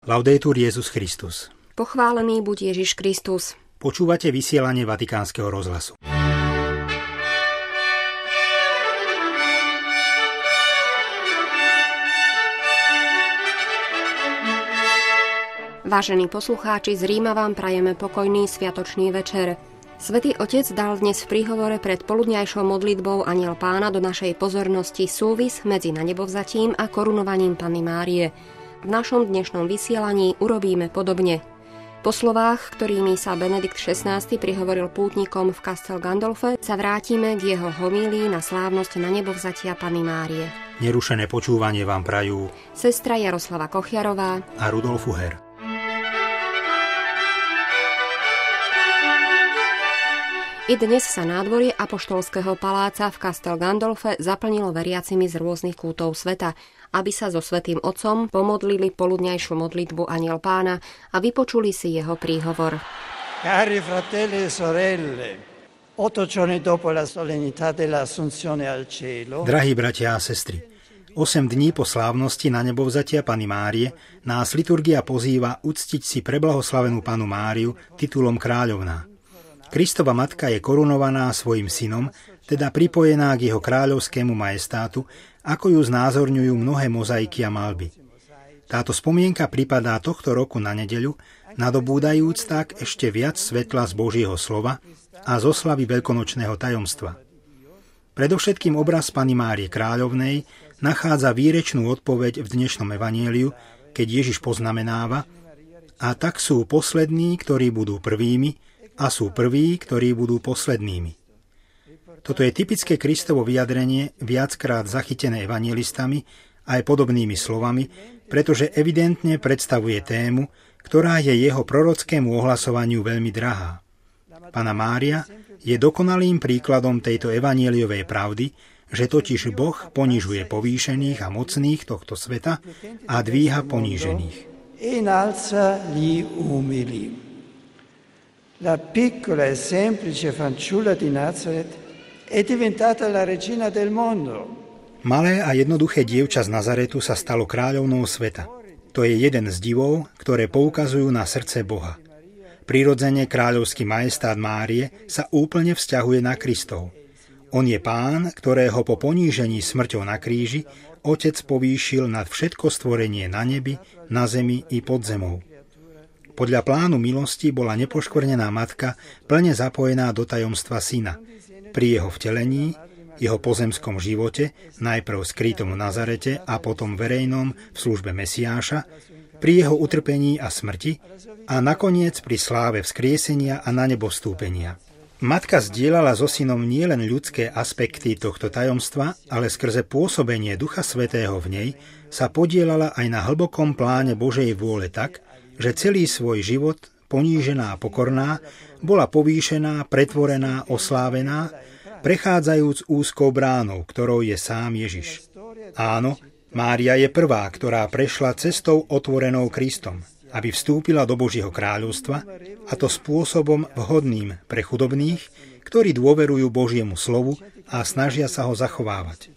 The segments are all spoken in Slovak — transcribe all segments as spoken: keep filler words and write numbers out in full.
Laudetur Jesus Christus. Pochválený buď Ježiš Kristus. Počúvate vysielanie Vatikánskeho rozhlasu. Vážení poslucháči, z Ríma vám prajeme pokojný sviatočný večer. Svätý Otec dal dnes v príhovore pred poludňajšou modlitbou Anjel Pána do našej pozornosti súvis medzi nanebovzatím a korunovaním Panny Márie. V našom dnešnom vysielaní urobíme podobne. Po slovách, ktorými sa Benedikt šestnásty prihovoril pútnikom v Castel Gandolfe, sa vrátime k jeho homílii na slávnosť nanebovzatia Panny Márie. Nerušené počúvanie vám prajú sestra Jaroslava Kochiarová a Rudolf Uher. I dnes sa nádvorie apoštolského paláca v Castel Gandolfe zaplnilo veriacimi z rôznych kútov sveta, aby sa so Svätým Otcom pomodlili poludňajšiu modlitbu Anjel Pána a vypočuli si jeho príhovor. Cari fratelli e sorelle, otto giorni dopo la solennità dell'assunzione al cielo. Drahí bratia a sestry, osem dní po slávnosti nanebovzatia Panny Márie nás liturgia pozýva uctiť si preblahoslavenú Pannu Máriu titulom kráľovná. Kristova matka je korunovaná svojim synom, teda pripojená k jeho kráľovskému majestátu, ako ju znázorňujú mnohé mozaiky a malby. Táto spomienka pripadá tohto roku na nedeľu, nadobúdajúc tak ešte viac svetla z Božieho slova a z oslavy veľkonočného tajomstva. Predovšetkým obraz Panny Márie kráľovnej nachádza výrečnú odpoveď v dnešnom evanjeliu, keď Ježiš poznamenáva: a tak sú poslední, ktorí budú prvými, a sú prví, ktorí budú poslednými. Toto je typické Kristovo vyjadrenie, viackrát zachytené evanjelistami aj podobnými slovami, pretože evidentne predstavuje tému, ktorá je jeho prorockému ohlasovaniu veľmi drahá. Panna Mária je dokonalým príkladom tejto evanjeliovej pravdy, že totiž Boh ponižuje povýšených a mocných tohto sveta a dvíha ponížených. La piccola e semplice fanciulla di Nazaret è diventata la regina del mondo. Malé a jednoduché dievča z Nazaretu sa stalo kráľovnou sveta. To je jeden z divov, ktoré poukazujú na srdce Boha. Prirodzene kráľovský majestát Márie sa úplne vzťahuje na Kristov. On je Pán, ktorého po ponížení smrťou na kríži Otec povýšil nad všetko stvorenie na nebi, na zemi i pod zemou. Podľa plánu milosti bola nepoškvrnená matka plne zapojená do tajomstva syna. Pri jeho vtelení, jeho pozemskom živote, najprv skrytom v Nazarete a potom verejnom v službe Mesiáša, pri jeho utrpení a smrti a nakoniec pri sláve vzkriesenia a na nebo vstúpenia. Matka zdieľala so synom nielen ľudské aspekty tohto tajomstva, ale skrze pôsobenie Ducha Svätého v nej sa podieľala aj na hlbokom pláne Božej vôle tak, že celý svoj život, ponížená a pokorná, bola povýšená, pretvorená, oslávená, prechádzajúc úzkou bránou, ktorou je sám Ježiš. Áno, Mária je prvá, ktorá prešla cestou otvorenou Kristom, aby vstúpila do Božieho kráľovstva, a to spôsobom vhodným pre chudobných, ktorí dôverujú Božiemu slovu a snažia sa ho zachovávať.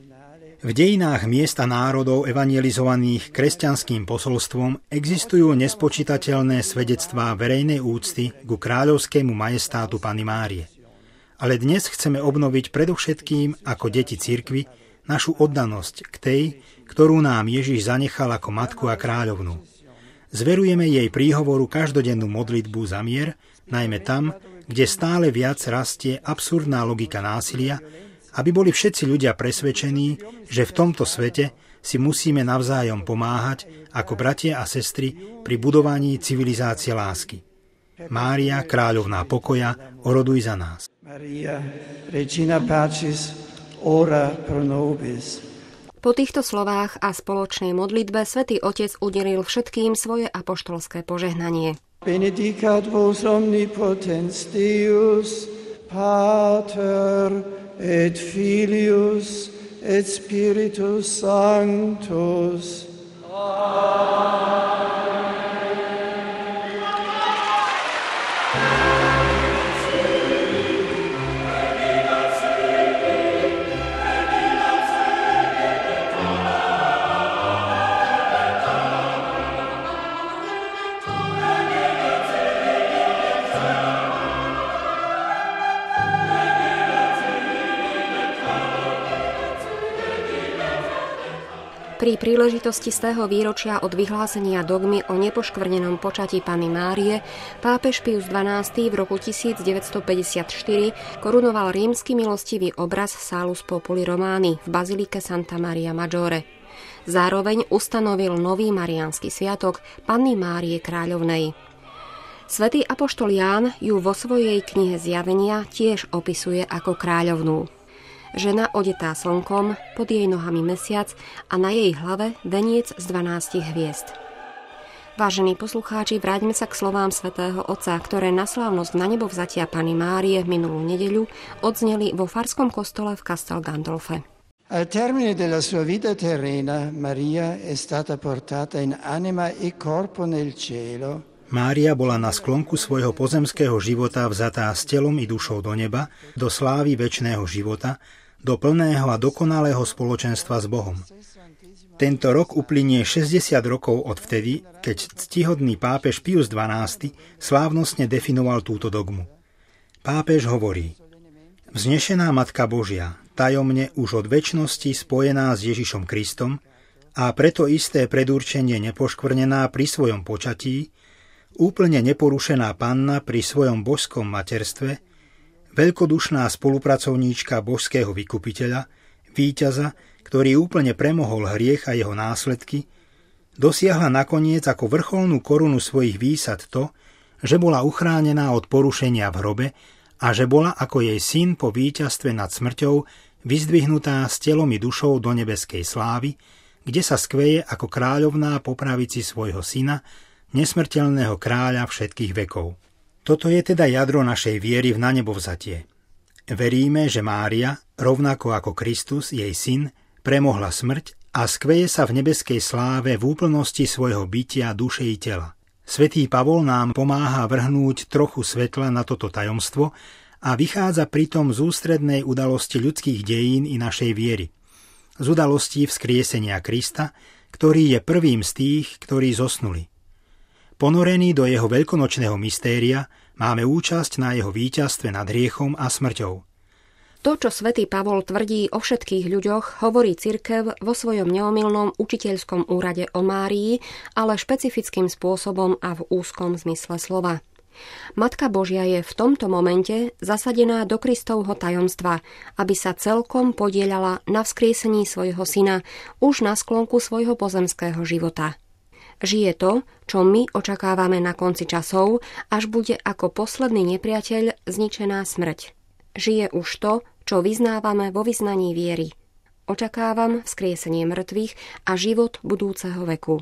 V dejinách miesta národov evangelizovaných kresťanským posolstvom existujú nespočítateľné svedectvá verejnej úcty ku kráľovskému majestátu Panny Márie. Ale dnes chceme obnoviť predovšetkým ako deti cirkvi našu oddanosť k tej, ktorú nám Ježiš zanechal ako matku a kráľovnú. Zverujeme jej príhovoru každodennú modlitbu za mier, najmä tam, kde stále viac rastie absurdná logika násilia, aby boli všetci ľudia presvedčení, že v tomto svete si musíme navzájom pomáhať ako bratia a sestry pri budovaní civilizácie lásky. Mária, kráľovná pokoja, oroduj za nás. Maria, regina pacis, ora pro nobis. Po týchto slovách a spoločnej modlitbe Svätý Otec udelil všetkým svoje apoštolské požehnanie. Benedicat vos omnipotens Deus, Pater et Filius et Spiritus Sanctus. Amen. Pri príležitosti stého výročia od vyhlásenia dogmy o nepoškvrnenom počatí Panny Márie pápež Pius dvanásty v roku tisícdeväťstopäťdesiatštyri korunoval rímsky milostivý obraz Salus Populi Romani v bazilike Santa Maria Maggiore. Zároveň ustanovil nový mariánsky sviatok Panny Márie Kráľovnej. Svätý apoštol Ján ju vo svojej knihe Zjavenia tiež opisuje ako kráľovnú. Žena odetá slnkom, pod jej nohami mesiac a na jej hlave veniec z dvanástich hviezd. Vážení poslucháči, vráťme sa k slovám svätého Otca, ktoré na slávnosť na nebo vzatia Panny Márie minulú nedeľu odzneli vo farskom kostole v Castel Gandolfe. Al termine della sua vita terrena, Maria è stata portata in anima e corpo nel cielo. Mária bola na sklonku svojho pozemského života vzatá s telom i dušou do neba, do slávy večného života, do plného a dokonalého spoločenstva s Bohom. Tento rok uplynie šesťdesiat rokov od vtedy, keď ctihodný pápež Pius dvanásty slávnostne definoval túto dogmu. Pápež hovorí: Vznešená Matka Božia, tajomne už od večnosti spojená s Ježišom Kristom a preto isté predurčenie nepoškvrnená pri svojom počatí, úplne neporušená panna pri svojom božskom materstve, veľkodušná spolupracovníčka božského vykupiteľa, víťaza, ktorý úplne premohol hriech a jeho následky, dosiahla nakoniec ako vrcholnú korunu svojich výsad to, že bola uchránená od porušenia v hrobe a že bola ako jej syn po víťazstve nad smrťou vyzdvihnutá s telom i dušou do nebeskej slávy, kde sa skveje ako kráľovná po pravici svojho syna, nesmrteľného kráľa všetkých vekov. Toto je teda jadro našej viery v nanebovzatie. Veríme, že Mária, rovnako ako Kristus, jej syn, premohla smrť a skveje sa v nebeskej sláve v úplnosti svojho bytia, duše i tela. Svätý Pavol nám pomáha vrhnúť trochu svetla na toto tajomstvo a vychádza pritom z ústrednej udalosti ľudských dejín i našej viery. Z udalostí vzkriesenia Krista, ktorý je prvým z tých, ktorí zosnuli. Ponorení do jeho veľkonočného mystéria, máme účasť na jeho víťazstve nad hriechom a smrťou. To, čo svätý Pavol tvrdí o všetkých ľuďoch, hovorí cirkev vo svojom neomylnom učiteľskom úrade o Márii, ale špecifickým spôsobom a v úzkom zmysle slova. Matka Božia je v tomto momente zasadená do Kristovho tajomstva, aby sa celkom podieľala na vzkriesení svojho syna už na sklonku svojho pozemského života. Žije to, čo my očakávame na konci časov, až bude ako posledný nepriateľ zničená smrť. Žije už to, čo vyznávame vo vyznaní viery. Očakávam vzkriesenie mŕtvych a život budúceho veku.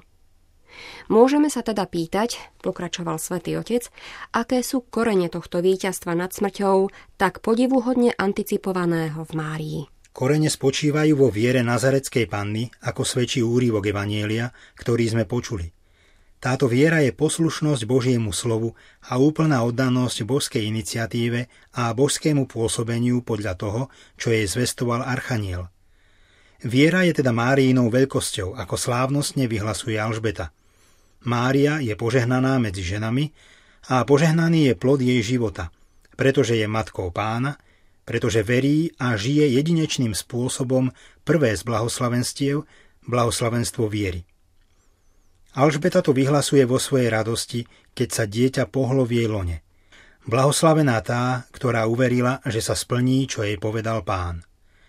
Môžeme sa teda pýtať, pokračoval svätý Otec, aké sú korene tohto víťazstva nad smrťou, tak podivuhodne anticipovaného v Márii. Korene spočívajú vo viere Nazaretskej Panny, ako svedčí úryvok Evanjelia, ktorý sme počuli. Táto viera je poslušnosť Božiemu slovu a úplná oddanosť božskej iniciatíve a božskému pôsobeniu podľa toho, čo jej zvestoval archaniel. Viera je teda Máriinou veľkosťou, ako slávnostne vyhlasuje Alžbeta. Mária je požehnaná medzi ženami a požehnaný je plod jej života, pretože je matkou Pána, pretože verí a žije jedinečným spôsobom prvé z blahoslavenstiev, blahoslavenstvo viery. Alžbeta to vyhlasuje vo svojej radosti, keď sa dieťa pohlo v jej lone. Blahoslavená tá, ktorá uverila, že sa splní, čo jej povedal Pán.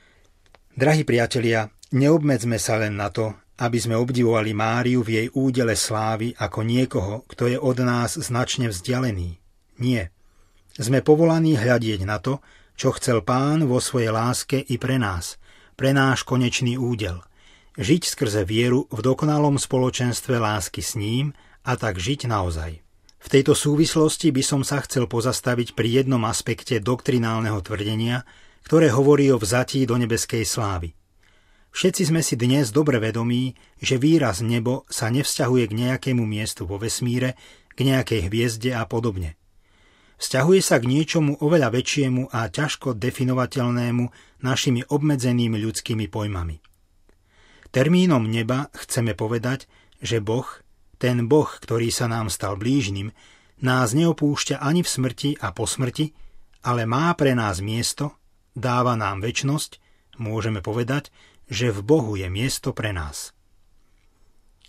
Drahí priatelia, neobmedzme sa len na to, aby sme obdivovali Máriu v jej údele slávy ako niekoho, kto je od nás značne vzdialený. Nie. Sme povolaní hľadieť na to, čo chcel Pán vo svojej láske i pre nás, pre náš konečný údel. Žiť skrze vieru v dokonalom spoločenstve lásky s ním a tak žiť naozaj. V tejto súvislosti by som sa chcel pozastaviť pri jednom aspekte doktrinálneho tvrdenia, ktoré hovorí o vzatí do nebeskej slávy. Všetci sme si dnes dobre vedomí, že výraz nebo sa nevzťahuje k nejakému miestu vo vesmíre, k nejakej hviezde a podobne. Vzťahuje sa k niečomu oveľa väčšiemu a ťažko definovateľnému našimi obmedzenými ľudskými pojmami. Termínom neba chceme povedať, že Boh, ten Boh, ktorý sa nám stal blížnym, nás neopúšťa ani v smrti a po smrti, ale má pre nás miesto, dáva nám večnosť, môžeme povedať, že v Bohu je miesto pre nás.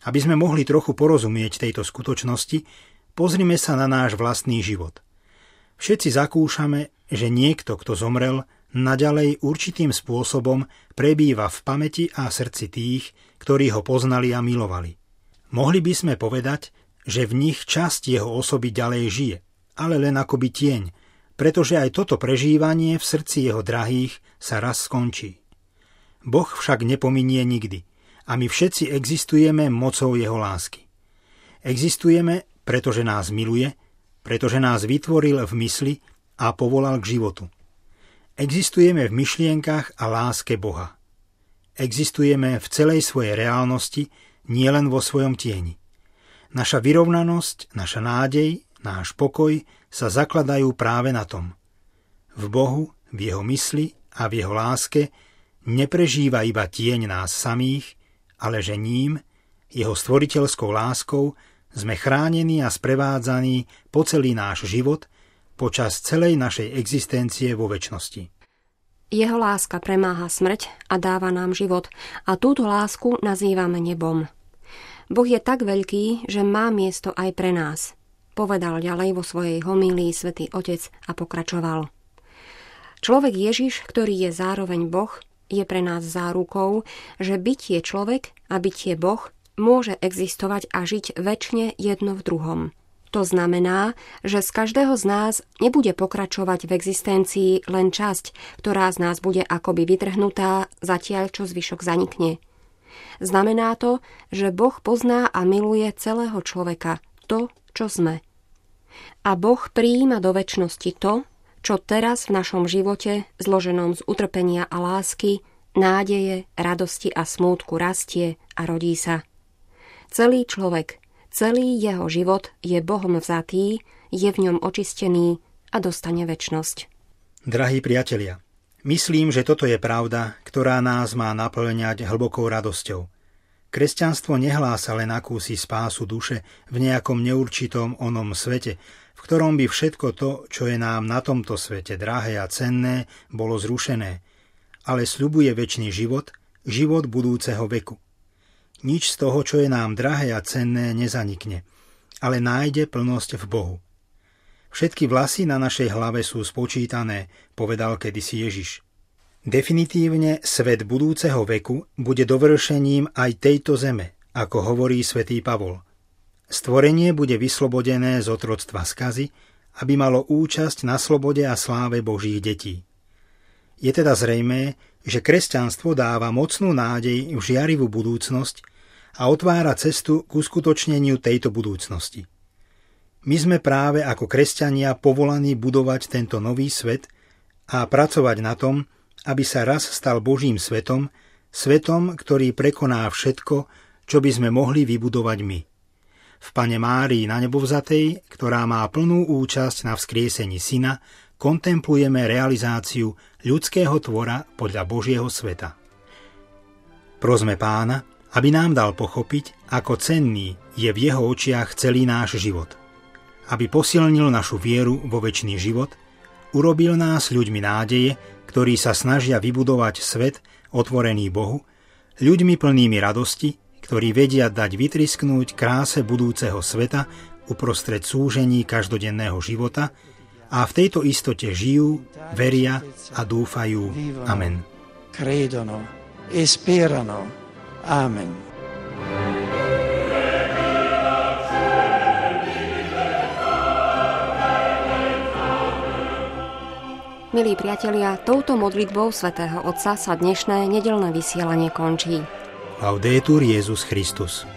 Aby sme mohli trochu porozumieť tejto skutočnosti, pozrime sa na náš vlastný život. Všetci zakúšame, že niekto, kto zomrel, naďalej určitým spôsobom prebýva v pamäti a srdci tých, ktorí ho poznali a milovali. Mohli by sme povedať, že v nich časť jeho osoby ďalej žije, ale len akoby tieň, pretože aj toto prežívanie v srdci jeho drahých sa raz skončí. Boh však nepominie nikdy a my všetci existujeme mocou jeho lásky. Existujeme, pretože nás miluje, pretože nás vytvoril v mysli a povolal k životu. Existujeme v myšlienkach a láske Boha. Existujeme v celej svojej reálnosti, nielen vo svojom tieni. Naša vyrovnanosť, naša nádej, náš pokoj sa zakladajú práve na tom. V Bohu, v jeho mysli a v jeho láske neprežíva iba tieň nás samých, ale že ním, jeho stvoriteľskou láskou, sme chránení a sprevádzaní po celý náš život, počas celej našej existencie vo večnosti. Jeho láska premáha smrť a dáva nám život a túto lásku nazývame nebom. Boh je tak veľký, že má miesto aj pre nás, povedal ďalej vo svojej homílii svätý Otec a pokračoval. Človek Ježiš, ktorý je zároveň Boh, je pre nás zárukou, že bytie človek a bytie Boh môže existovať a žiť večne jedno v druhom. To znamená, že z každého z nás nebude pokračovať v existencii len časť, ktorá z nás bude akoby vytrhnutá, zatiaľ čo zvyšok zanikne. Znamená to, že Boh pozná a miluje celého človeka, to, čo sme. A Boh prijíma do večnosti to, čo teraz v našom živote, zloženom z utrpenia a lásky, nádeje, radosti a smútku rastie a rodí sa. Celý človek, celý jeho život je Bohom vzatý, je v ňom očistený a dostane večnosť. Drahí priatelia, myslím, že toto je pravda, ktorá nás má naplňať hlbokou radosťou. Kresťanstvo nehlása len akúsi spásu duše v nejakom neurčitom onom svete, v ktorom by všetko to, čo je nám na tomto svete drahé a cenné, bolo zrušené, ale sľubuje večný život, život budúceho veku. Nič z toho, čo je nám drahé a cenné, nezanikne, ale nájde plnosť v Bohu. Všetky vlasy na našej hlave sú spočítané, povedal kedysi Ježiš. Definitívne svet budúceho veku bude dovršením aj tejto zeme, ako hovorí svätý Pavol. Stvorenie bude vyslobodené z otroctva skazy, aby malo účasť na slobode a sláve Božích detí. Je teda zrejmé, že kresťanstvo dáva mocnú nádej v žiarivú budúcnosť a otvára cestu k uskutočneniu tejto budúcnosti. My sme práve ako kresťania povolaní budovať tento nový svet a pracovať na tom, aby sa raz stal Božím svetom, svetom, ktorý prekoná všetko, čo by sme mohli vybudovať my. V Panne Márii nanebovzatej, ktorá má plnú účasť na vzkriesení Syna, kontemplujeme realizáciu ľudského tvora podľa Božieho sveta. Prosme Pána, aby nám dal pochopiť, ako cenný je v jeho očiach celý náš život. Aby posilnil našu vieru vo večný život, urobil nás ľuďmi nádeje, ktorí sa snažia vybudovať svet otvorený Bohu, ľuďmi plnými radosti, ktorí vedia dať vytrisknúť kráse budúceho sveta uprostred súžení každodenného života a v tejto istote žijú, veria a dúfajú. Amen. Credono e sperano. Amen. Milí priatelia, touto modlitbou svätého Otca sa dnešné nedeľné vysielanie končí. Laudetur Jesus Christus.